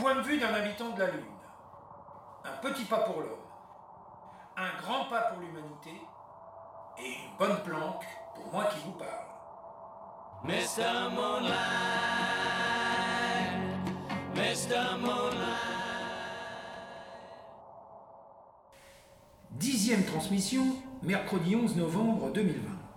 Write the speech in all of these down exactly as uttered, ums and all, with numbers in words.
point de vue d'un habitant de la Lune. Un petit pas pour l'homme, un grand pas pour l'humanité, et une bonne planque pour moi qui vous parle. mister Moonlight, mister Moonlight. Dixième transmission, mercredi onze novembre deux mille vingt.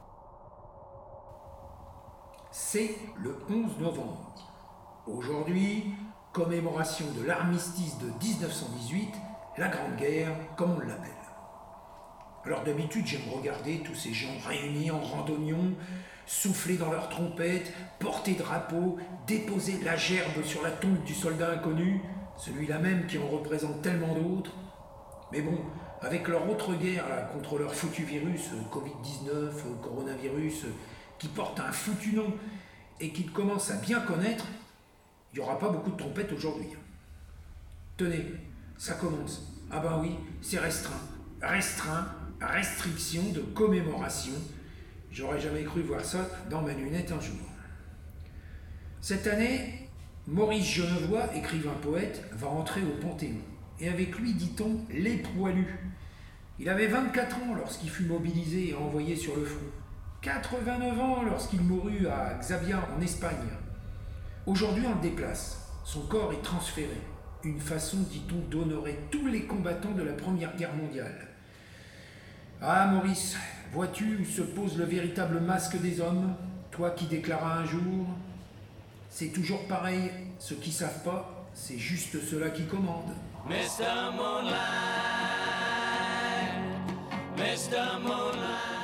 C'est le onze novembre. Aujourd'hui, commémoration de l'armistice de dix-neuf cent dix-huit, la Grande Guerre, comme on l'appelle. Alors d'habitude, j'aime regarder tous ces gens réunis en randonnion, souffler dans leurs trompettes, porter drapeau, déposer la gerbe sur la tombe du soldat inconnu, celui-là même qui en représente tellement d'autres. Mais bon, avec leur autre guerre là, contre leur foutu virus, covid dix-neuf, coronavirus, qui porte un foutu nom et qu'ils commencent à bien connaître, il n'y aura pas beaucoup de trompettes aujourd'hui. Tenez, ça commence. Ah ben oui, c'est restreint. Restreint, restriction de commémoration. J'aurais jamais cru voir ça dans ma lunette un jour. Cette année, Maurice Genevoix, écrivain poète, va entrer au Panthéon. Et avec lui, dit-on, les poilus. Il avait vingt-quatre ans lorsqu'il fut mobilisé et envoyé sur le front. quatre-vingt-neuf ans lorsqu'il mourut à Xavia en Espagne. Aujourd'hui, on le déplace. Son corps est transféré. Une façon, dit-on, d'honorer tous les combattants de la Première Guerre mondiale. Ah, Maurice, vois-tu où se pose le véritable masque des hommes? Toi qui déclaras un jour, c'est toujours pareil, ceux qui savent pas, c'est juste ceux-là qui commandent. mister Moonlight, mister Moonlight.